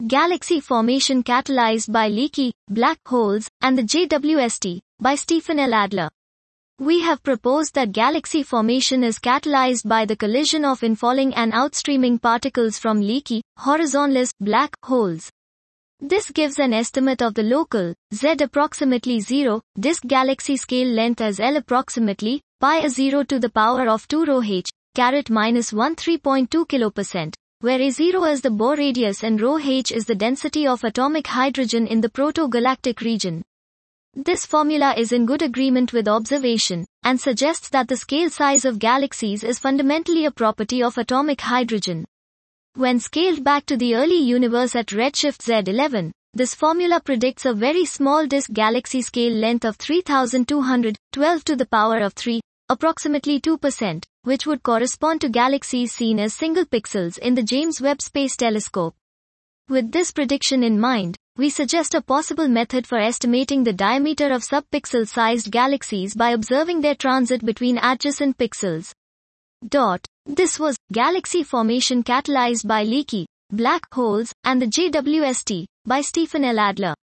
Galaxy Formation Catalyzed by Leaky Black Holes, and the JWST, by Stephen L. Adler. We have proposed that galaxy formation is catalyzed by the collision of infalling and outstreaming particles from leaky, horizonless, black holes. This gives an estimate of the local, Z approximately 0, disk galaxy scale length as L approximately, pi a 0 to the power of 2 rho h, caret minus 13.2 kilo%, where A0 is the Bohr radius and rho h is the density of atomic hydrogen in the proto-galactic region. This formula is in good agreement with observation, and suggests that the scale size of galaxies is fundamentally a property of atomic hydrogen. When scaled back to the early universe at redshift Z11, this formula predicts a very small disk galaxy scale length of 3212 to the power of 3, approximately 2%, which would correspond to galaxies seen as single pixels in the James Webb Space Telescope. With this prediction in mind, we suggest a possible method for estimating the diameter of subpixel-sized galaxies by observing their transit between adjacent pixels. This was Galaxy Formation Catalyzed by Leaky Black Holes, and the JWST, by Stephen L. Adler.